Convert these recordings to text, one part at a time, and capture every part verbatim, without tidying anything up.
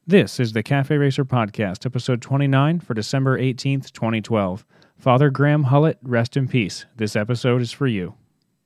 This is the Cafe Racer Podcast, episode twenty-nine for December eighteenth, twenty twelve. Father Graham Hullett, rest in peace. This episode is for you.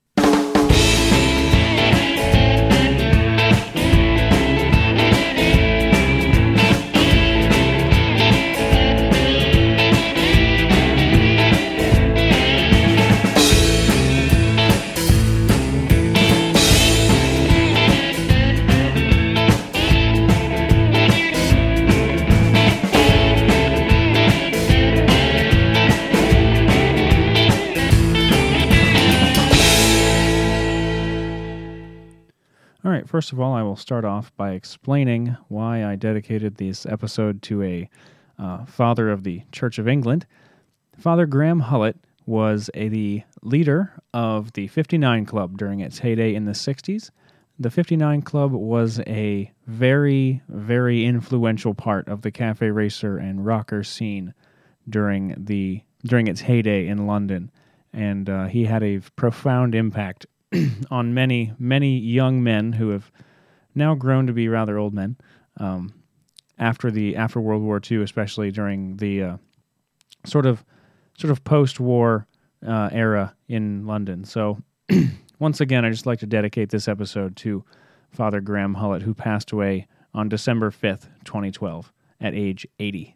All right, first of all, I will start off by explaining why I dedicated this episode to a uh, father of the Church of England. Father Graham Hullett was a, the leader of the fifty-nine Club during its heyday in the sixties. The fifty-nine Club was a very, very influential part of the cafe racer and rocker scene during the during its heyday in London, and uh, he had a profound impact on many, many young men who have now grown to be rather old men um, after the after World War Two, especially during the uh, sort of sort of post-war uh, era in London. So, once again, I just like to dedicate this episode to Father Graham Hullett, who passed away on December fifth, twenty twelve, at age eighty.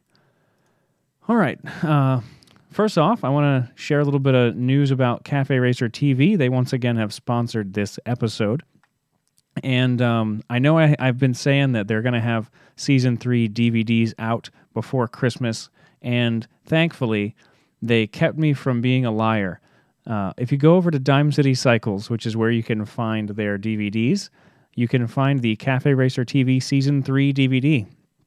All right. Uh, First off, I want to share a little bit of news about Cafe Racer T V. They once again have sponsored this episode. And um, I know I, I've been saying that they're going to have Season three D V Ds out before Christmas, and thankfully, they kept me from being a liar. Uh, if you go over to Dime City Cycles, which is where you can find their D V Ds, you can find the Cafe Racer T V Season three D V D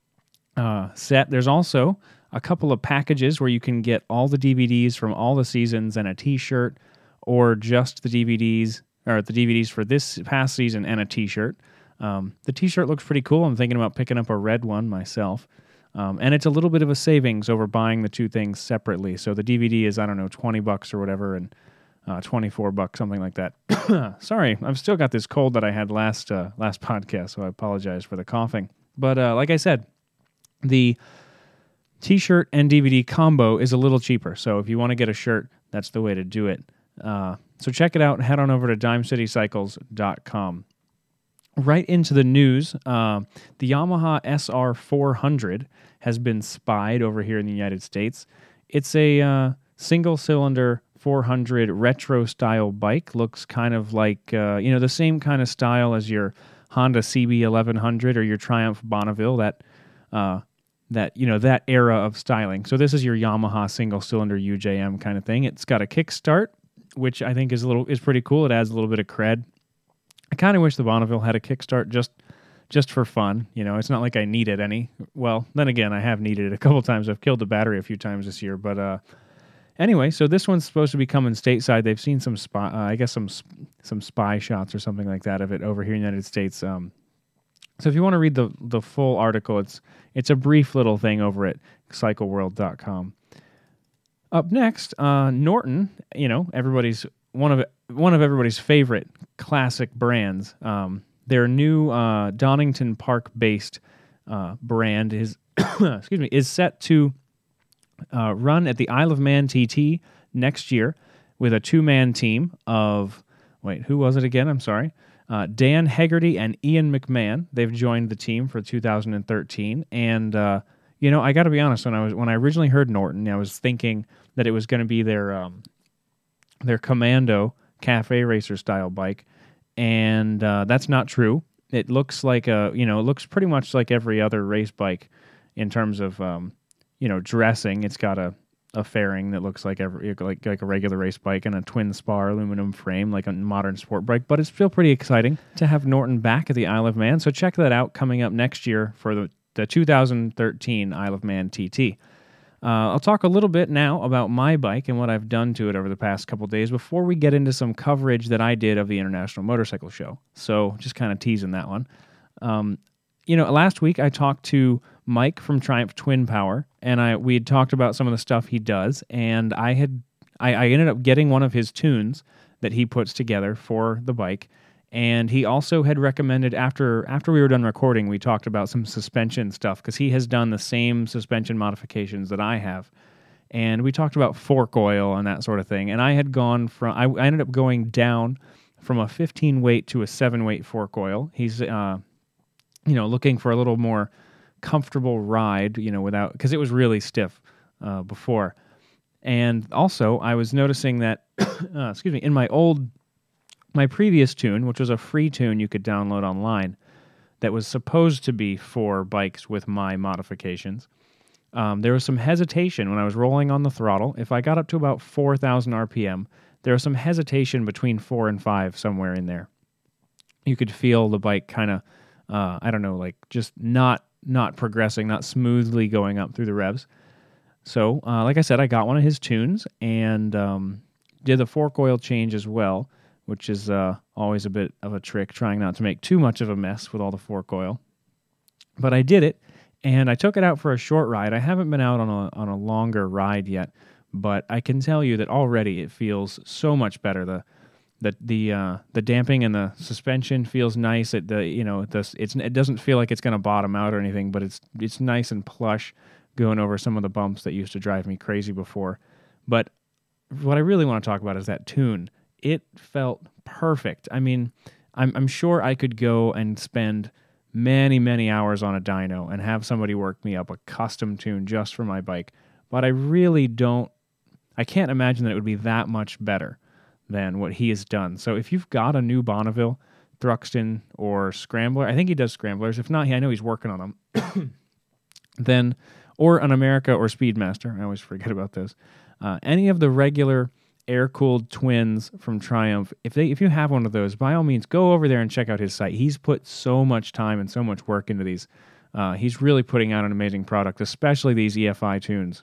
uh, set. There's also a couple of packages where you can get all the D V Ds from all the seasons and a t-shirt, or just the D V Ds, or the D V Ds for this past season and a t-shirt. Um, the t-shirt looks pretty cool. I'm thinking about picking up a red one myself. Um, and it's a little bit of a savings over buying the two things separately. So the D V D is, I don't know, twenty bucks or whatever, and uh, twenty-four bucks, something like that. Sorry, I've still got this cold that I had last uh, last podcast, so I apologize for the coughing. But uh, like I said, the T-shirt and D V D combo is a little cheaper, so if you want to get a shirt, that's the way to do it. Uh, so check it out. Head on over to dime city cycles dot com. Right into the news, uh, the Yamaha S R four hundred has been spied over here in the United States. It's a uh, single-cylinder four hundred retro-style bike. Looks kind of like, uh, you know, the same kind of style as your Honda C B eleven hundred or your Triumph Bonneville, that uh that, you know, that era of styling. So this is your Yamaha single-cylinder U J M kind of thing. It's got a kickstart, which I think is a little is pretty cool. It adds a little bit of cred. I kind of wish the Bonneville had a kickstart just just for fun. You know, it's not like I needed any. Well, then again, I have needed it a couple times. I've killed the battery a few times this year. But uh, anyway, so this one's supposed to be coming stateside. They've seen some spy, uh, I guess some some spy shots or something like that of it over here in the United States. Um, So if you want to read the, the full article, it's it's a brief little thing over at cycle world dot com. Up next, uh, Norton, you know, everybody's one of one of everybody's favorite classic brands. Um, their new uh, Donington Park-based uh, brand is excuse me is set to uh, run at the Isle of Man T T next year with a two-man team of wait, who was it again? I'm sorry. Uh, Dan Hegarty and Ian McMahon. They've joined the team for two thousand thirteen, and uh, you know, I got to be honest. When I was when I originally heard Norton, I was thinking that it was going to be their um, their Commando Cafe Racer style bike, and uh, that's not true. It looks like a you know, it looks pretty much like every other race bike in terms of um, you know, dressing. It's got a a fairing that looks like every like like a regular race bike and a twin spar aluminum frame like a modern sport bike, but it's still pretty exciting to have Norton back at the Isle of Man. So check that out coming up next year for the, the two thousand thirteen Isle of Man T T. Uh, I'll talk a little bit now about my bike and what I've done to it over the past couple days before we get into some coverage that I did of the International Motorcycle Show. So just kind of teasing that one. Um, you know, last week I talked to Mike from Triumph Twin Power, and I we had talked about some of the stuff he does, and I had I, I ended up getting one of his tunes that he puts together for the bike, And he also had recommended, after after we were done recording, we talked about some suspension stuff, because he has done the same suspension modifications that I have. And we talked about fork oil and that sort of thing. And I had gone from, I, I ended up going down from a fifteen weight to a seven weight fork oil. He's, uh, you know, looking for a little more comfortable ride, you know, without, because it was really stiff uh, before. And also, I was noticing that, uh, excuse me, in my old, my previous tune, which was a free tune you could download online, that was supposed to be for bikes with my modifications, um, there was some hesitation when I was rolling on the throttle. If I got up to about four thousand R P M, there was some hesitation between four and five somewhere in there. You could feel the bike kind of, uh, I don't know, like just not not progressing, not smoothly going up through the revs. So, uh, like I said, I got one of his tunes and um, did the fork oil change as well, which is uh, always a bit of a trick, trying not to make too much of a mess with all the fork oil. But I did it, and I took it out for a short ride. I haven't been out on a on a longer ride yet, but I can tell you that already it feels so much better. The the the uh, the damping and the suspension feels nice. It the you know the it's it doesn't feel like it's going to bottom out or anything, but it's it's nice and plush, going over some of the bumps that used to drive me crazy before. But what I really want to talk about is that tune. It felt perfect. I mean, I'm I'm sure I could go and spend many, many hours on a dyno and have somebody work me up a custom tune just for my bike, but I really don't, I can't imagine that it would be that much better than what he has done. So if you've got a new Bonneville, Thruxton, or Scrambler, I think he does Scramblers. If not, I know he's working on them. Then, or an America or Speedmaster, I always forget about those. Uh, any of the regular air-cooled twins from Triumph, if they if you have one of those, by all means, go over there and check out his site. He's put so much time and so much work into these. Uh, he's really putting out an amazing product, especially these E F I tunes.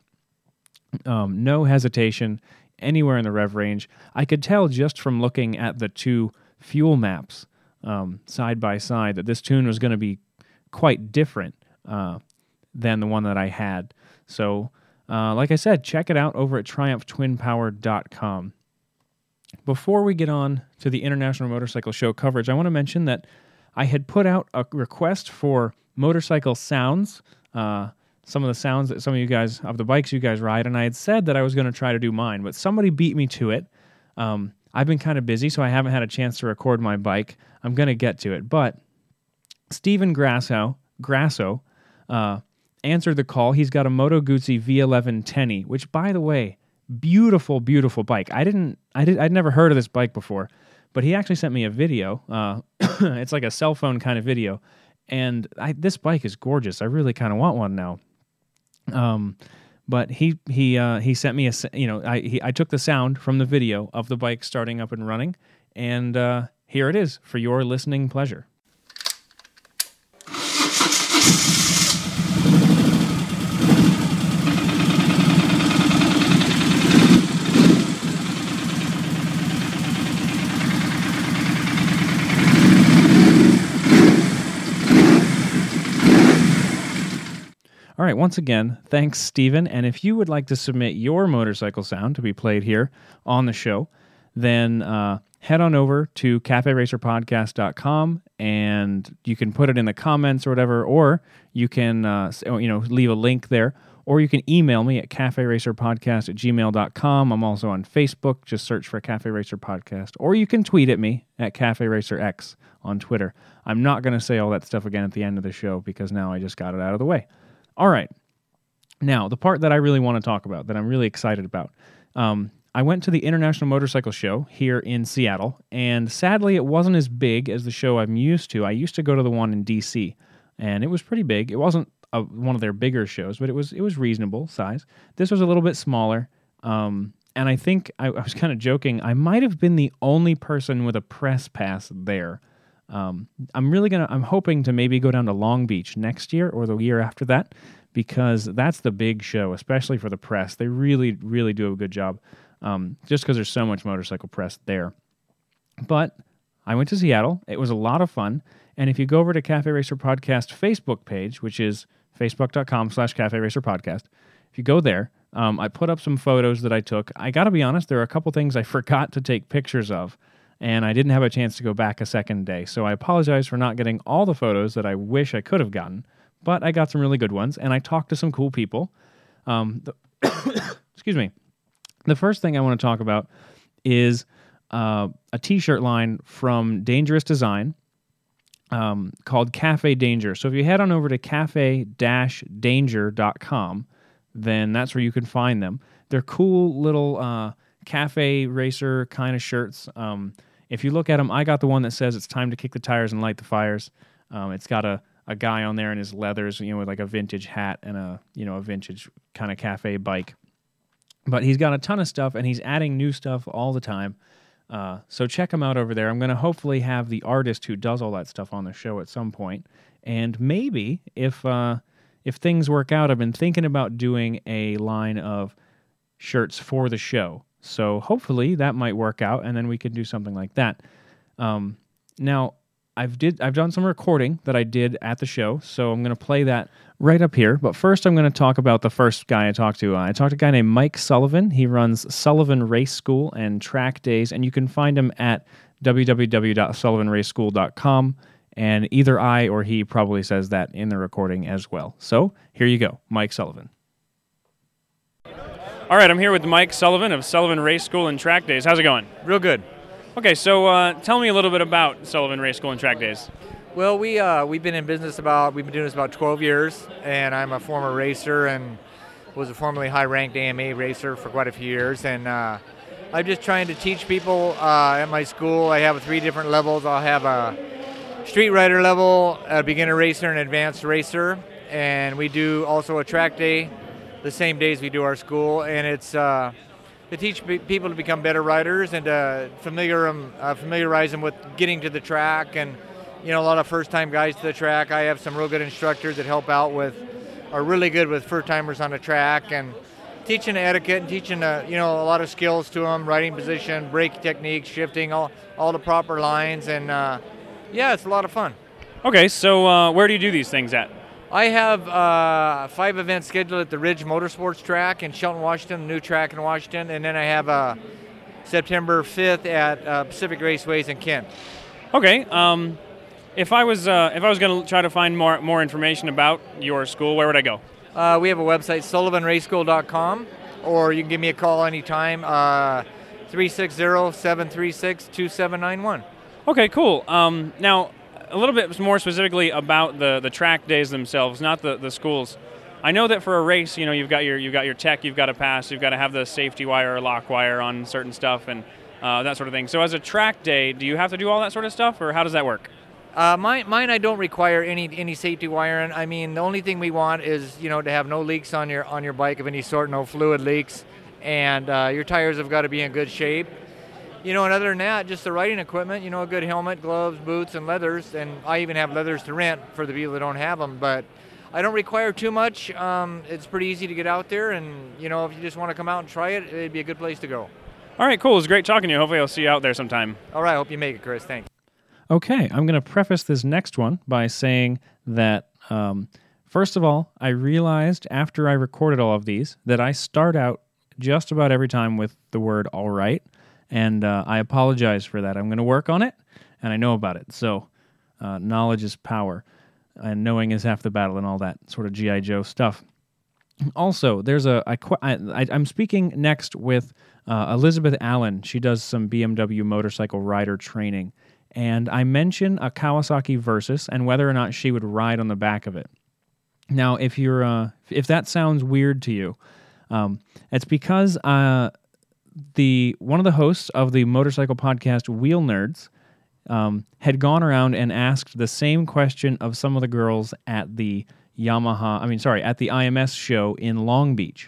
Um, no hesitation anywhere in the rev range. I could tell just from looking at the two fuel maps um, side by side that this tune was going to be quite different uh, than the one that I had. So, Uh, like I said, check it out over at triumph twin power dot com. Before we get on to the International Motorcycle Show coverage, I want to mention that I had put out a request for motorcycle sounds, uh, some of the sounds that some of you guys, of the bikes you guys ride, and I had said that I was going to try to do mine, but somebody beat me to it. Um, I've been kind of busy, so I haven't had a chance to record my bike. I'm going to get to it, but Stephen Grasso, Grasso, uh, answered the call. He's got a Moto Guzzi V eleven Tenny, which, by the way, beautiful, beautiful bike. I didn't, I did, I'd never heard of this bike before, but he actually sent me a video. Uh, it's like a cell phone kind of video, and I, this bike is gorgeous. I really kind of want one now. Um, but he he uh, he sent me a, you know, I he, I took the sound from the video of the bike starting up and running, and uh, here it is for your listening pleasure. All right, once again, thanks, Stephen. And if you would like to submit your motorcycle sound to be played here on the show, then uh, head on over to cafe racer podcast dot com and you can put it in the comments or whatever, or you can uh, you know leave a link there, or you can email me at cafe racer podcast at gmail dot com. I'm also on Facebook. Just search for Cafe Racer Podcast. Or you can tweet at me at Cafe Racer X on Twitter. I'm not going to say all that stuff again at the end of the show because now I just got it out of the way. All right. Now, the part that I really want to talk about, that I'm really excited about. Um, I went to the International Motorcycle Show here in Seattle, and sadly, it wasn't as big as the show I'm used to. I used to go to the one in D C, and it was pretty big. It wasn't a, one of their bigger shows, but it was it was reasonable size. This was a little bit smaller, um, and I think I, I was kind of joking. I might have been the only person with a press pass there. Um, I'm really gonna. I'm hoping to maybe go down to Long Beach next year or the year after that, because that's the big show, especially for the press. They really, really do a good job, um, just because there's so much motorcycle press there. But I went to Seattle. It was a lot of fun. And if you go over to Cafe Racer Podcast Facebook page, which is facebook dot com slash Cafe Racer Podcast, if you go there, um, I put up some photos that I took. I got to be honest, there are a couple things I forgot to take pictures of. and I didn't have a chance to go back a second day. So I apologize for not getting all the photos that I wish I could have gotten, but I got some really good ones, and I talked to some cool people. Um, the excuse me. The first thing I want to talk about is uh, a t-shirt line from Dangerous Design um, called Cafe Danger. So if you head on over to cafe dash danger dot com, then that's where you can find them. They're cool little uh, cafe racer kind of shirts. Um, if you look at them, I got the one that says it's time to kick the tires and light the fires. Um, it's got a, a guy on there in his leathers, you know, with like a vintage hat and a, you know, a vintage kind of cafe bike. But he's got a ton of stuff, and he's adding new stuff all the time. Uh, so check him out over there. I'm going to hopefully have the artist who does all that stuff on the show at some point. And maybe if uh, if things work out, I've been thinking about doing a line of shirts for the show. So hopefully that might work out, and then we can do something like that. Um, now, I've did I've done some recording that I did at the show, so I'm going to play that right up here. But first, I'm going to talk about the first guy I talked to. Uh, I talked to a guy named Mike Sullivan. He runs Sullivan Race School and Track Days, and you can find him at w w w dot sullivan race school dot com. And either I or he probably says that in the recording as well. So here you go, Mike Sullivan. All right, I'm here with Mike Sullivan of Sullivan Race School and Track Days. How's it going? Real good. Okay, so uh, tell me a little bit about Sullivan Race School and Track Days. Well, we uh, we've been in business about we've been doing this about twelve years, and I'm a former racer and was a formerly high-ranked A M A racer for quite a few years. And uh, I'm just trying to teach people uh, at my school. I have three different levels. I'll have a street rider level, a beginner racer, and advanced racer, and we do also a track day the same days we do our school, and it's. Uh, to teach people to become better riders and to familiar them, uh, familiarize them with getting to the track. And, you know, a lot of first-time guys to the track. I have some real good instructors that help out with, are really good with first-timers on the track, and teaching etiquette and teaching, uh, you know, a lot of skills to them, riding position, brake technique, shifting, all, all the proper lines. And, uh, yeah, it's a lot of fun. Okay, so uh, where do you do these things at? I have uh, five events scheduled at the Ridge Motorsports track in Shelton, Washington, a new track in Washington, and then I have uh, September fifth at uh, Pacific Raceways in Kent. Okay, um, if I was uh, if I was going to try to find more more information about your school, where would I go? Uh, we have a website, sullivan race school dot com, or you can give me a call anytime, uh, three six zero, seven three six, two seven nine one. Okay, cool. Um, now, a little bit more specifically about the, the track days themselves, not the, the schools. I know that for a race, you know, you've got your you've got your tech, you've got to pass, you've got to have the safety wire or lock wire on certain stuff and uh, that sort of thing. So as a track day, do you have to do all that sort of stuff, or how does that work? Uh, mine, mine, I don't require any any safety wiring. I mean, the only thing we want is, you know, to have no leaks on your on your bike of any sort, no fluid leaks, and uh, your tires have got to be in good shape. You know, and other than that, just the riding equipment, you know, a good helmet, gloves, boots, and leathers. And I even have leathers to rent for the people that don't have them. But I don't require too much. Um, it's pretty easy to get out there. And, you know, if you just want to come out and try it, it'd be a good place to go. All right, cool. It was great talking to you. Hopefully I'll see you out there sometime. All right. I hope you make it, Chris. Thanks. Okay. I'm going to preface this next one by saying that, um, first of all, I realized after I recorded all of these that I start out just about every time with the word all right. And uh, I apologize for that. I'm going to work on it, and I know about it. So uh, knowledge is power, and knowing is half the battle, and all that sort of G I. Joe stuff. Also, there's a I, I, I'm speaking next with uh, Elizabeth Allen. She does some B M W motorcycle rider training, and I mention a Kawasaki Versys and whether or not she would ride on the back of it. Now, if you're uh, if that sounds weird to you, um, it's because. Uh, The one of the hosts of the motorcycle podcast Wheel Nerds um, had gone around and asked the same question of some of the girls at the Yamaha, I mean, sorry, at the I M S show in Long Beach.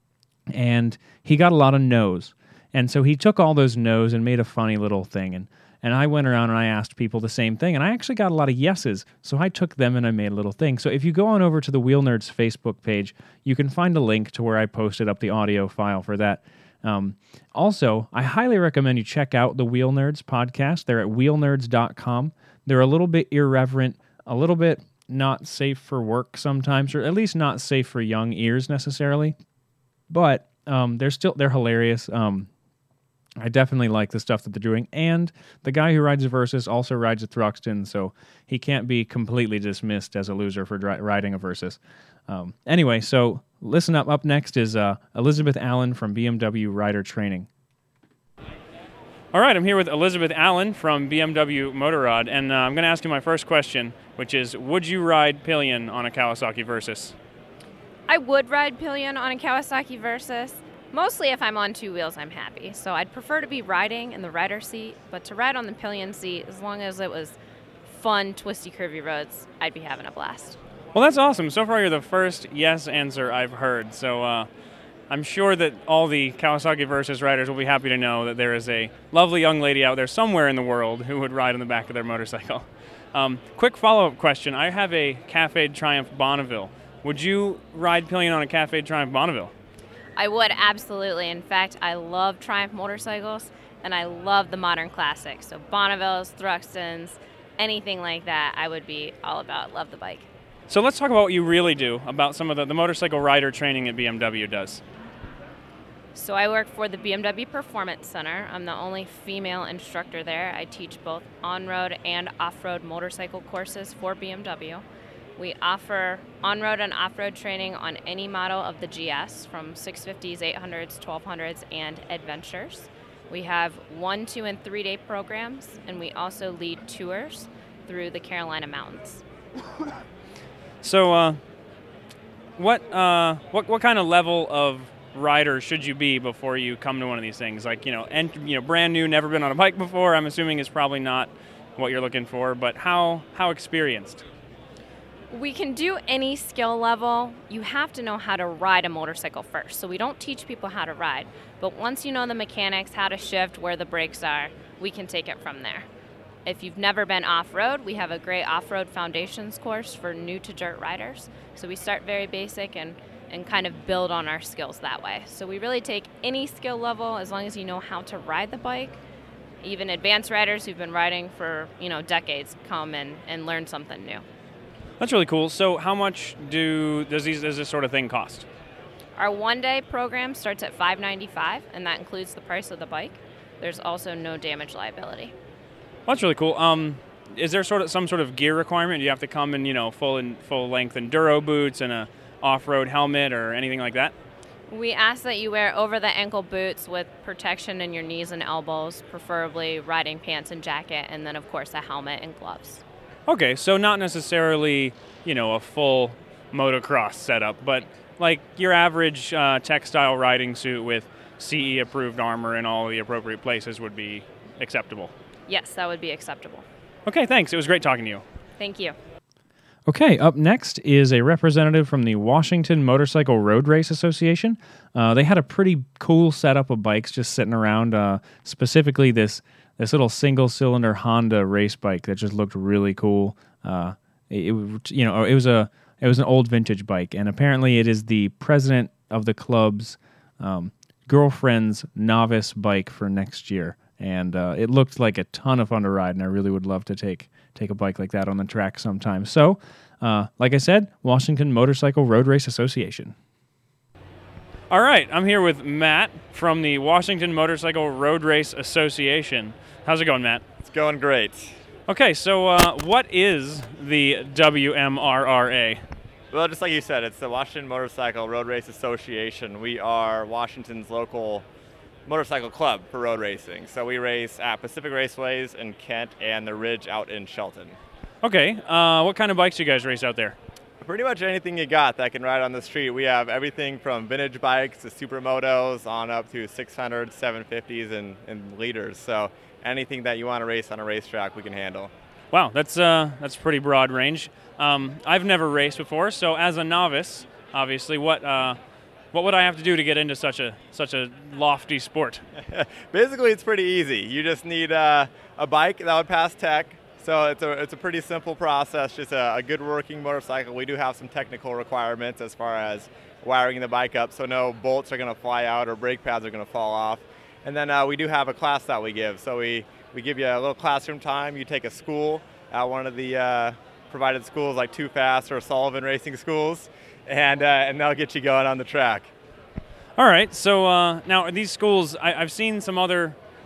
And he got a lot of no's. And so he took all those no's and made a funny little thing. And, and I went around and I asked people the same thing. And I actually got a lot of yeses. So I took them and I made a little thing. So if you go on over to the Wheel Nerds Facebook page, you can find a link to where I posted up the audio file for that. Um, also, I highly recommend you check out the Wheel Nerds podcast. They're at wheel nerds dot com. They're a little bit irreverent, a little bit not safe for work sometimes, or at least not safe for young ears necessarily. But um, they're still they're hilarious. Um, I definitely like the stuff that they're doing. And the guy who rides a Versus also rides a Thruxton, so he can't be completely dismissed as a loser for dri- riding a Versus. Um, anyway, so listen up. Up next is uh, Elizabeth Allen from B M W Rider Training. All right, I'm here with Elizabeth Allen from B M W Motorrad, and uh, I'm going to ask you my first question, which is, would you ride pillion on a Kawasaki Versus? I would ride pillion on a Kawasaki Versus. Mostly if I'm on two wheels, I'm happy. So I'd prefer to be riding in the rider seat, but to ride on the pillion seat, as long as it was fun, twisty, curvy roads, I'd be having a blast. Well, that's awesome. So far, you're the first yes answer I've heard. So uh, I'm sure that all the Kawasaki Versus riders will be happy to know that there is a lovely young lady out there somewhere in the world who would ride on the back of their motorcycle. Um, quick follow-up question. I have a Café Triumph Bonneville. Would you ride pillion on a Café Triumph Bonneville? I would, absolutely. In fact, I love Triumph motorcycles, and I love the modern classics. So Bonnevilles, Thruxtons, anything like that, I would be all about. Love the bike. So let's talk about what you really do, about some of the, the motorcycle rider training that B M W does. So I work for the B M W Performance Center. I'm the only female instructor there. I teach both on-road and off-road motorcycle courses for B M W. We offer on-road and off-road training on any model of the G S, from six fifties, eight hundreds, twelve hundreds, and Adventures. We have one, two, and three-day programs, and we also lead tours through the Carolina Mountains. So, uh, what uh, what what kind of level of rider should you be before you come to one of these things? Like, you know, and you know, brand new, never been on a bike before. I'm assuming is probably not what you're looking for, but how how experienced? We can do any skill level. You have to know how to ride a motorcycle first. So we don't teach people how to ride, but once you know the mechanics, how to shift, where the brakes are, we can take it from there. If you've never been off-road, we have a great off-road foundations course for new to dirt riders. So we start very basic and, and kind of build on our skills that way. So we really take any skill level as long as you know how to ride the bike. Even advanced riders who've been riding for, you know, decades come and, and learn something new. That's really cool. So how much do does these does this sort of thing cost? Our one-day program starts at five ninety-five, and that includes the price of the bike. There's also no damage liability. Well, that's really cool. Um, is there sort of some sort of gear requirement? Do you have to come in, you know, full in full length enduro boots and a off-road helmet or anything like that? We ask that you wear over-the-ankle boots with protection in your knees and elbows, preferably riding pants and jacket, and then of course a helmet and gloves. Okay, so not necessarily, you know, a full motocross setup, but like your average uh, textile riding suit with C E-approved armor in all the appropriate places would be acceptable. Yes, that would be acceptable. Okay, thanks. It was great talking to you. Thank you. Okay, up next is a representative from the Washington Motorcycle Road Race Association. Uh, they had a pretty cool setup of bikes just sitting around, uh, specifically this this little single-cylinder Honda race bike that just looked really cool. Uh, it, it you know it was a it was an old vintage bike, and apparently it is the president of the club's um, girlfriend's novice bike for next year. And uh, it looked like a ton of fun to ride, and I really would love to take take a bike like that on the track sometime. So, uh, like I said, Washington Motorcycle Road Race Association. All right, I'm here with Matt from the Washington Motorcycle Road Race Association. How's it going, Matt? It's going great. Okay, so uh, what is the W M R R A? Well, just like you said, it's the Washington Motorcycle Road Race Association. We are Washington's local motorcycle club for road racing. So we race at Pacific Raceways in Kent and the Ridge out in Shelton. Okay, uh, what kind of bikes do you guys race out there? Pretty much anything you got that can ride on the street. We have everything from vintage bikes to supermotos on up to six hundreds, seven fifties, and, and liters. So anything that you want to race on a racetrack, we can handle. Wow, that's uh, that's pretty broad range. Um, I've never raced before, so as a novice, obviously, what uh, what would I have to do to get into such a such a lofty sport? Basically, it's pretty easy. You just need uh, a bike that would pass tech. So it's a it's a pretty simple process, just a, a good working motorcycle. We do have some technical requirements as far as wiring the bike up, so no bolts are going to fly out or brake pads are going to fall off. And then uh, we do have a class that we give. So we, we give you a little classroom time. You take a school at one of the uh, provided schools like Too Fast or Sullivan Racing Schools, and uh, and they'll get you going on the track. All right, so uh, now these schools, I, I've seen some other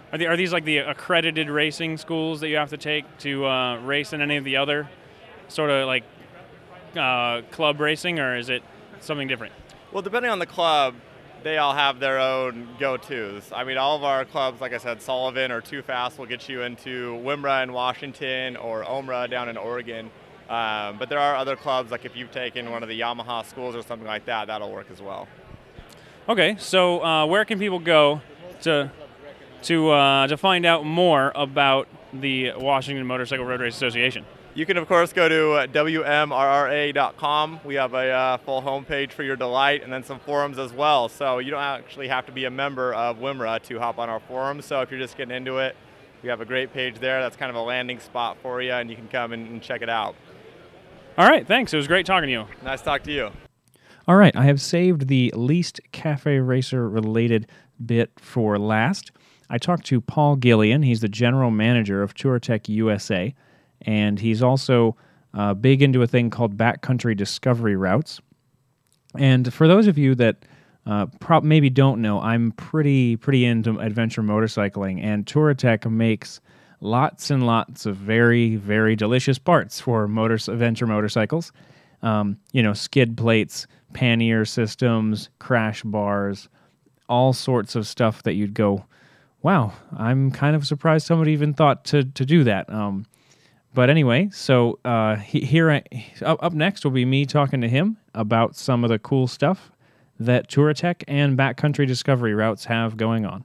Are, the, are these like the accredited racing schools that you have to take to uh, race in any of the other sort of like uh, club racing, or is it something different? Well, depending on the club, they all have their own go-tos. I mean, all of our clubs, like I said, Sullivan or Too Fast will get you into W M R A in Washington or O M R A down in Oregon. Um, but there are other clubs, like if you've taken one of the Yamaha schools or something like that, that'll work as well. Okay, so uh, where can people go to to uh, to find out more about the Washington Motorcycle Road Race Association? You can, of course, go to W M R R A dot com. We have a uh, full homepage for your delight, and then some forums as well. So you don't actually have to be a member of W M R A to hop on our forums. So if you're just getting into it, we have a great page there. That's kind of a landing spot for you, and you can come and, and check it out. All right, thanks. It was great talking to you. Nice to talk to you. All right, I have saved the least Cafe Racer related bit for last. I talked to Paul Gillian. He's the general manager of TourTech U S A, and he's also uh, big into a thing called Backcountry Discovery Routes. And for those of you that uh, prob- maybe don't know, I'm pretty pretty into adventure motorcycling, and TourTech makes lots and lots of very, very delicious parts for motors, adventure motorcycles. Um, you know, skid plates, pannier systems, crash bars, all sorts of stuff that you'd go, wow, I'm kind of surprised somebody even thought to to do that. Um, but anyway, so uh, he, here I, up, up next will be me talking to him about some of the cool stuff that TourTech and Backcountry Discovery Routes have going on.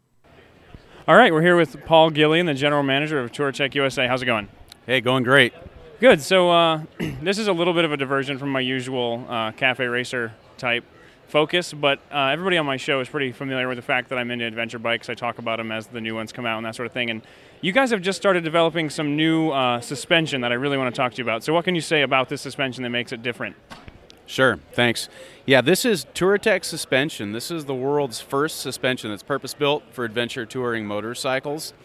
All right, we're here with Paul Gillian, the general manager of TourTech U S A. How's it going? Hey, going great. Good. So uh, this is a little bit of a diversion from my usual uh, cafe racer type focus, but uh, everybody on my show is pretty familiar with the fact that I'm into adventure bikes. I talk about them as the new ones come out and that sort of thing. And you guys have just started developing some new uh, suspension that I really want to talk to you about. So what can you say about this suspension that makes it different? Sure, thanks. Yeah, this is TourTech suspension. This is the world's first suspension that's purpose-built for adventure touring motorcycles.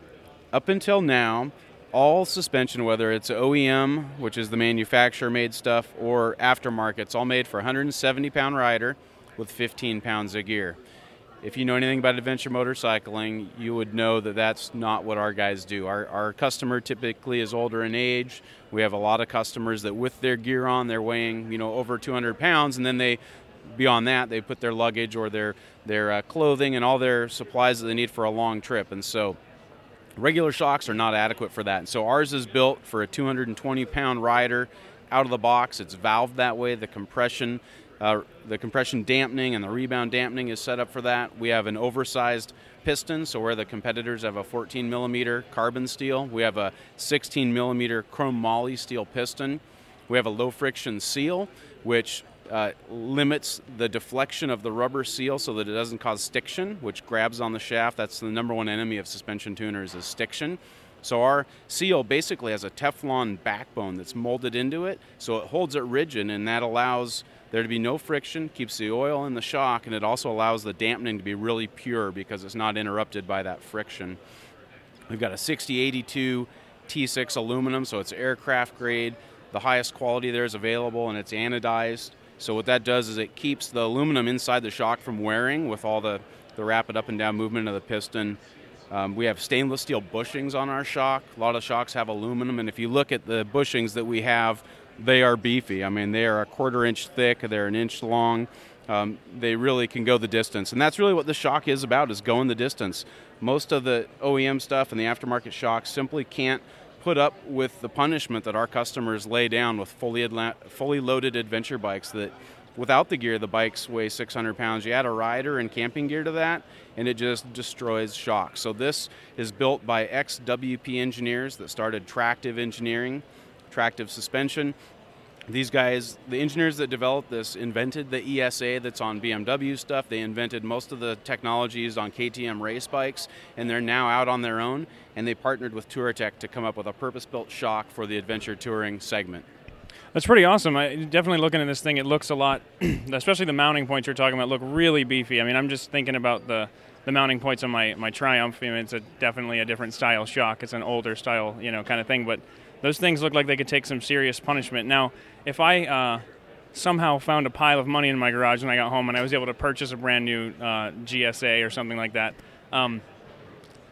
Up until now, all suspension, whether it's O E M, which is the manufacturer-made stuff, or aftermarket, it's all made for a one hundred seventy pound rider with fifteen pounds of gear. If you know anything about adventure motorcycling, you would know that that's not what our guys do. Our, our customer typically is older in age. We have a lot of customers that with their gear on, they're weighing, you know, over two hundred pounds, and then they, beyond that, they put their luggage or their, their uh, clothing and all their supplies that they need for a long trip. And so regular shocks are not adequate for that. And so ours is built for a two hundred twenty pound rider out of the box. It's valved that way. The compression Uh, the compression dampening and the rebound dampening is set up for that. We have an oversized piston, so where the competitors have a fourteen millimeter carbon steel, we have a sixteen millimeter chrome moly steel piston. We have a low friction seal, which uh, limits the deflection of the rubber seal so that it doesn't cause stiction, which grabs on the shaft. That's the number one enemy of suspension tuners is stiction. So our seal basically has a Teflon backbone that's molded into it, so it holds it rigid, and that allows there to be no friction, keeps the oil in the shock, and it also allows the dampening to be really pure because it's not interrupted by that friction. We've got a sixty eighty-two T six aluminum, so it's aircraft grade. The highest quality there is available, and it's anodized. So what that does is it keeps the aluminum inside the shock from wearing with all the, the rapid up and down movement of the piston. Um, we have stainless steel bushings on our shock. A lot of shocks have aluminum, and if you look at the bushings that we have, they are beefy. I mean, they are a quarter inch thick, they're an inch long. Um, they really can go the distance. And that's really what the shock is about, is going the distance. Most of the O E M stuff and the aftermarket shocks simply can't put up with the punishment that our customers lay down with fully, adla- fully loaded adventure bikes that without the gear, the bikes weigh six hundred pounds. You add a rider and camping gear to that, and it just destroys shock. So this is built by ex-W P engineers that started Tractive Engineering, Tractive Suspension. These guys, the engineers that developed this, invented the E S A that's on B M W stuff. They invented most of the technologies on K T M race bikes, and they're now out on their own, and they partnered with TourTech to come up with a purpose-built shock for the adventure touring segment. That's pretty awesome. I, definitely looking at this thing, it looks a lot, especially the mounting points you're talking about, look really beefy. I mean, I'm just thinking about the, the mounting points on my, my Triumph. I mean, it's a, definitely a different style shock. It's an older style, you know, kind of thing, but those things look like they could take some serious punishment. Now, if I uh, somehow found a pile of money in my garage when I got home and I was able to purchase a brand new uh, G S A or something like that, um,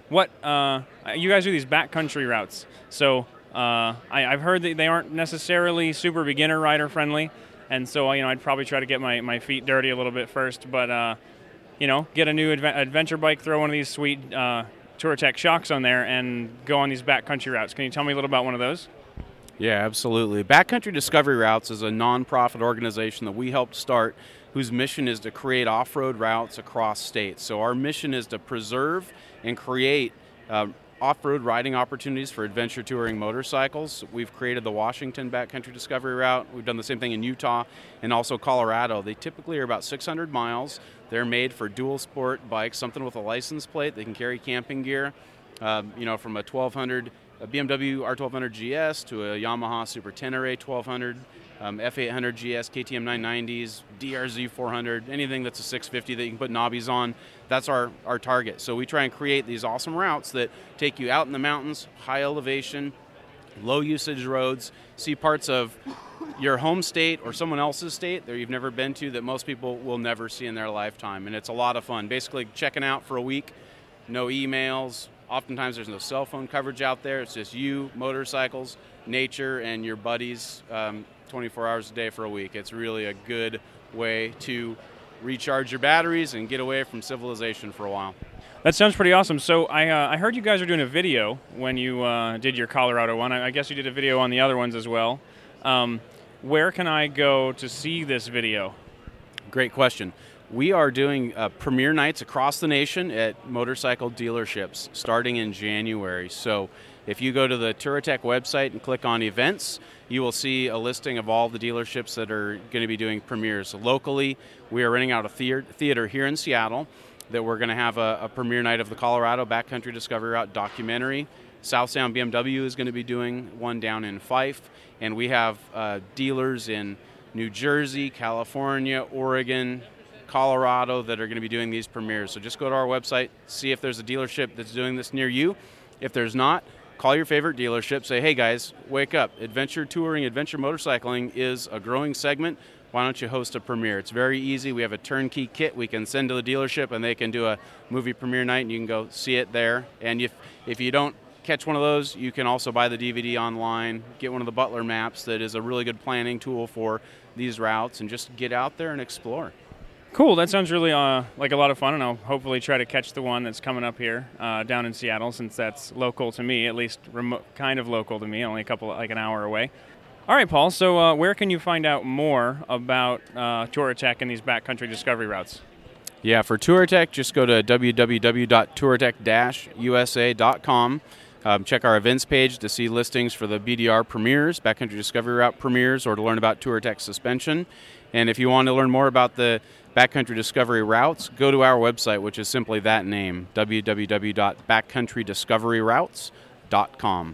what uh, you guys do these backcountry routes. So uh, I, I've heard that they aren't necessarily super beginner rider friendly, and so you know I'd probably try to get my, my feet dirty a little bit first, but uh, you know get a new adve- adventure bike, throw one of these sweet uh, Touratech shocks on there, and go on these backcountry routes. Can you tell me a little about one of those? Yeah, absolutely. Backcountry Discovery Routes is a nonprofit organization that we helped start, whose mission is to create off-road routes across states. So our mission is to preserve and create uh, off-road riding opportunities for adventure touring motorcycles. We've created the Washington Backcountry Discovery Route. We've done the same thing in Utah and also Colorado. They typically are about six hundred miles. They're made for dual sport bikes, something with a license plate. They can carry camping gear, um, you know, from a twelve hundred, a B M W R twelve hundred G S to a Yamaha Super Tenere twelve hundred. Um, F eight hundred G S, K T M nine nineties, D R Z four hundred, anything that's a six fifty that you can put knobbies on, that's our, our target. So we try and create these awesome routes that take you out in the mountains, high elevation, low usage roads, see parts of your home state or someone else's state that you've never been to that most people will never see in their lifetime. And it's a lot of fun. Basically checking out for a week, no emails. Oftentimes there's no cell phone coverage out there. It's just you, motorcycles, nature, and your buddies um, twenty-four hours a day for a week. It's really a good way to recharge your batteries and get away from civilization for a while. That sounds pretty awesome. So I uh, I heard you guys are doing a video when you uh, did your Colorado one. I, I guess you did a video on the other ones as well. Um, where can I go to see this video? Great question. We are doing uh, premiere nights across the nation at motorcycle dealerships starting in January. So if you go to the Touratech website and click on events, you will see a listing of all the dealerships that are going to be doing premieres. Locally, we are renting out a theater, theater here in Seattle that we're going to have a, a premiere night of the Colorado Backcountry Discovery Route documentary. South Sound B M W is going to be doing one down in Fife, and we have uh, dealers in New Jersey, California, Oregon, Colorado that are going to be doing these premieres. So just go to our website, see if there's a dealership that's doing this near you. If there's not, call your favorite dealership, say, hey guys, wake up. Adventure touring, adventure motorcycling is a growing segment. Why don't you host a premiere? It's very easy. We have a turnkey kit we can send to the dealership, and they can do a movie premiere night, and you can go see it there. And if, if you don't catch one of those, you can also buy the D V D online, get one of the Butler maps that is a really good planning tool for these routes, and just get out there and explore. Cool. That sounds really uh, like a lot of fun, and I'll hopefully try to catch the one that's coming up here uh, down in Seattle, since that's local to me, at least remote, kind of local to me, only a couple, like an hour away. All right, Paul. So uh, where can you find out more about uh, Touratech and these backcountry discovery routes? Yeah, for Touratech, just go to w w w dot touratech dash u s a dot com. Um, check our events page to see listings for the B D R premieres, Backcountry Discovery Route premieres, or to learn about Touratech suspension. And if you want to learn more about the Backcountry Discovery Routes, go to our website, which is simply that name, w w w dot backcountry discovery routes dot com.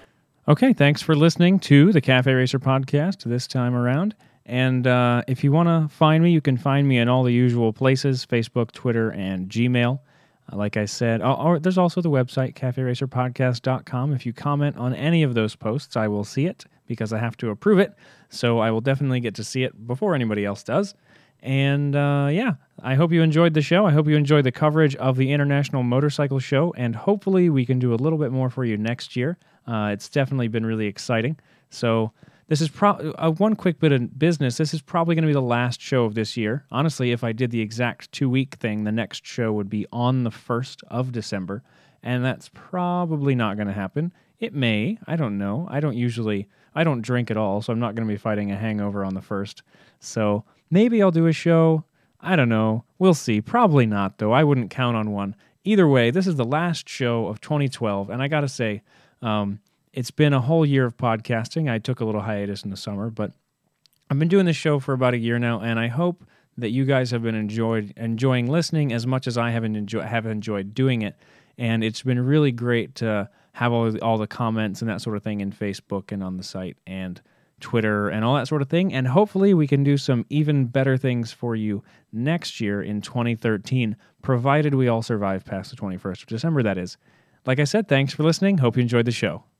Okay, thanks for listening to the Cafe Racer podcast this time around. And uh, if you want to find me, you can find me in all the usual places, Facebook, Twitter, and Gmail. Uh, like I said, oh, or there's also the website, cafe racer podcast dot com. If you comment on any of those posts, I will see it because I have to approve it. So I will definitely get to see it before anybody else does. And uh, yeah, I hope you enjoyed the show. I hope you enjoyed the coverage of the International Motorcycle Show, and hopefully we can do a little bit more for you next year. Uh, it's definitely been really exciting. So this is pro- uh, one quick bit of business. This is probably going to be the last show of this year. Honestly, if I did the exact two-week thing, the next show would be on the first of December, and that's probably not going to happen. It may. I don't know. I don't usually... I don't drink at all, so I'm not going to be fighting a hangover on the first. So maybe I'll do a show. I don't know. We'll see. Probably not, though. I wouldn't count on one. Either way, this is the last show of twenty twelve, and I got to say, um, it's been a whole year of podcasting. I took a little hiatus in the summer, but I've been doing this show for about a year now, and I hope that you guys have been enjoyed enjoying listening as much as I have enjoyed have enjoyed doing it. And it's been really great to have all the, all the comments and that sort of thing in Facebook and on the site and Twitter and all that sort of thing. And hopefully we can do some even better things for you next year in twenty thirteen, provided we all survive past the twenty-first of December, that is. Like I said, thanks for listening. Hope you enjoyed the show.